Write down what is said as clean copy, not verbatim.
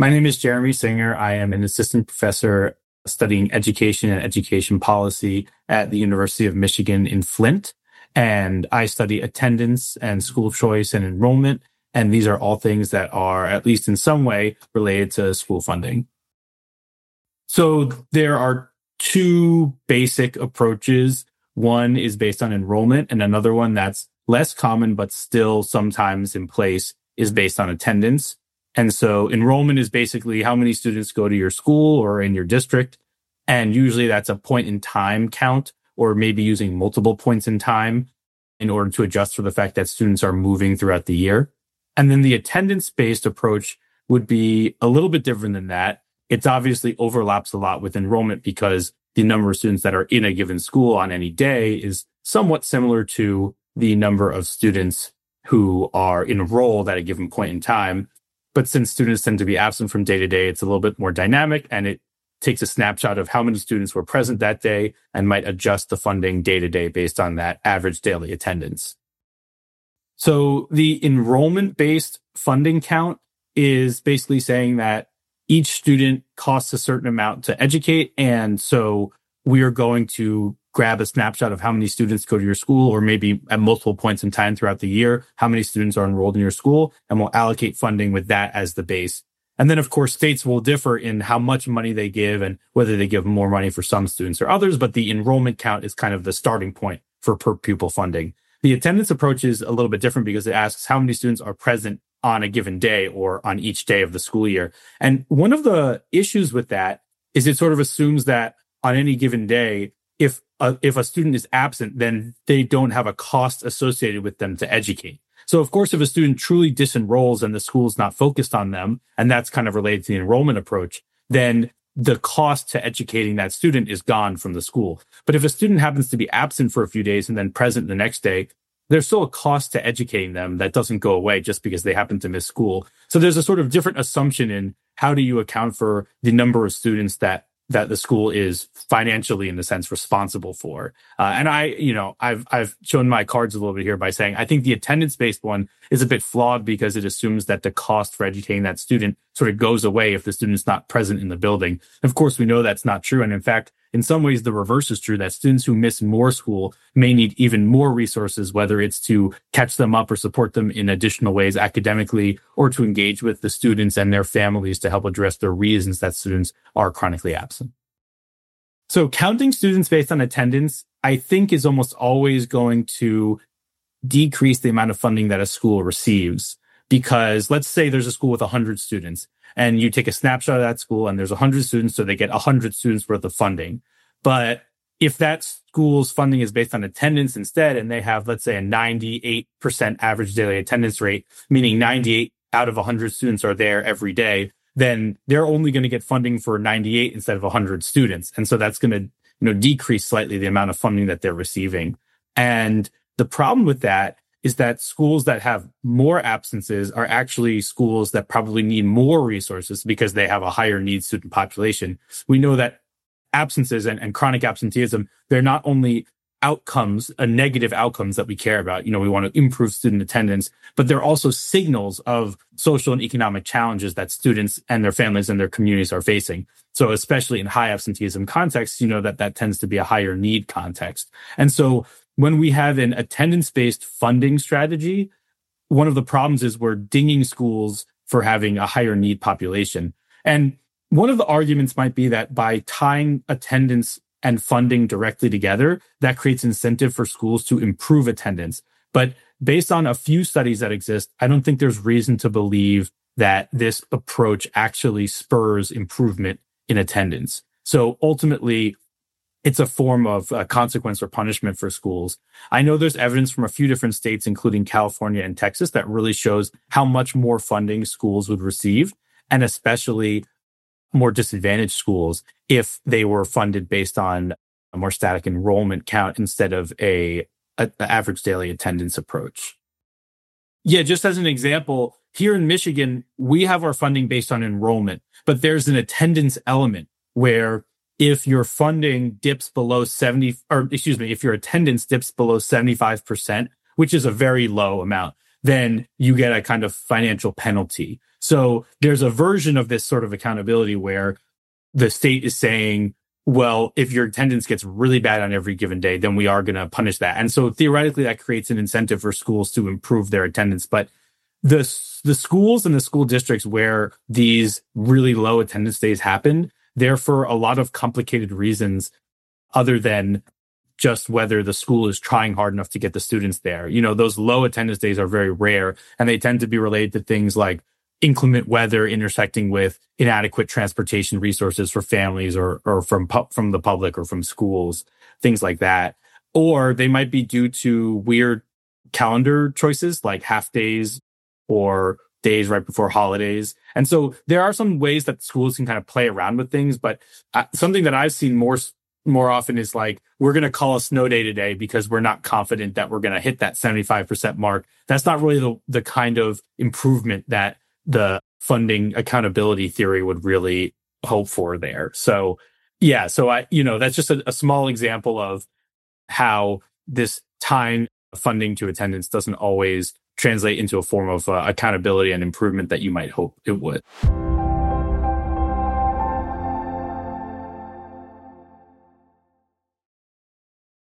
My name is Jeremy Singer. I am an assistant professor studying education and education policy at the University of Michigan in Flint. And I study attendance and school choice and enrollment. And these are all things that are, at least in some way, related to school funding. So there are two basic approaches. One is based on enrollment, and another one that's less common but still sometimes in place is based on attendance. And so enrollment is basically how many students go to your school or in your district. And usually that's a point in time count, or maybe using multiple points in time in order to adjust for the fact that students are moving throughout the year. And then the attendance-based approach would be a little bit different than that. It obviously overlaps a lot with enrollment because the number of students that are in a given school on any day is somewhat similar to the number of students who are enrolled at a given point in time. But since students tend to be absent from day to day, it's a little bit more dynamic, and it takes a snapshot of how many students were present that day and might adjust the funding day to day based on that average daily attendance. So the enrollment-based funding count is basically saying that each student costs a certain amount to educate. And so we are going to grab a snapshot of how many students go to your school, or maybe at multiple points in time throughout the year, how many students are enrolled in your school, and we'll allocate funding with that as the base. And then, of course, states will differ in how much money they give and whether they give more money for some students or others, but the enrollment count is kind of the starting point for per pupil funding. The attendance approach is a little bit different because it asks how many students are present on a given day or on each day of the school year. And one of the issues with that is it sort of assumes that on any given day, if a student is absent, then they don't have a cost associated with them to educate. So, of course, if a student truly disenrolls and the school is not focused on them, and that's kind of related to the enrollment approach, then the cost to educating that student is gone from the school. But if a student happens to be absent for a few days and then present the next day, there's still a cost to educating them that doesn't go away just because they happen to miss school. So there's a sort of different assumption in how do you account for the number of students that the school is financially, in a sense, responsible for. And I've shown my cards a little bit here by saying I think the attendance-based one is a bit flawed because it assumes that the cost for educating that student sort of goes away if the student's not present in the building. Of course, we know that's not true. And in fact, in some ways, the reverse is true, that students who miss more school may need even more resources, whether it's to catch them up or support them in additional ways academically, or to engage with the students and their families to help address the reasons that students are chronically absent. So counting students based on attendance, I think, is almost always going to decrease the amount of funding that a school receives. Because let's say there's a school with 100 students and you take a snapshot of that school and there's 100 students, so they get 100 students worth of funding. But if that school's funding is based on attendance instead, and they have, let's say, a 98% average daily attendance rate, meaning 98 out of 100 students are there every day, then they're only going to get funding for 98 instead of 100 students. And so that's going to, decrease slightly the amount of funding that they're receiving. And the problem with that is that schools that have more absences are actually schools that probably need more resources because they have a higher needs student population. We know that absences and chronic absenteeism, they're not only outcomes, negative outcomes that we care about. We want to improve student attendance, but they're also signals of social and economic challenges that students and their families and their communities are facing. So especially in high absenteeism contexts, that tends to be a higher need context. And so when we have an attendance-based funding strategy, one of the problems is we're dinging schools for having a higher need population. And one of the arguments might be that by tying attendance and funding directly together, that creates incentive for schools to improve attendance. But based on a few studies that exist, I don't think there's reason to believe that this approach actually spurs improvement in attendance. So ultimately, it's a form of consequence or punishment for schools. I know there's evidence from a few different states, including California and Texas, that really shows how much more funding schools would receive, and especially more disadvantaged schools if they were funded based on a more static enrollment count instead of a average daily attendance approach. Yeah, just as an example, here in Michigan, we have our funding based on enrollment, but there's an attendance element where if your funding dips below if your attendance dips below 75%, which is a very low amount, then you get a kind of financial penalty. So there's a version of this sort of accountability where the state is saying, well, if your attendance gets really bad on every given day, then we are going to punish that. And so theoretically, that creates an incentive for schools to improve their attendance. But the schools and the school districts where these really low attendance days happen, they're for a lot of complicated reasons other than just whether the school is trying hard enough to get the students there. You know, those low attendance days are very rare, and they tend to be related to things like inclement weather intersecting with inadequate transportation resources for families or from the public or from schools, things like that. Or they might be due to weird calendar choices like half days or days right before holidays. And so there are some ways that schools can kind of play around with things, but something that I've seen more often is like, we're going to call a snow day today because we're not confident that we're going to hit that 75% mark. That's not really the kind of improvement that the funding accountability theory would really hope for there. So yeah, so that's just a small example of how this tying funding to attendance doesn't always translate into a form of accountability and improvement that you might hope it would.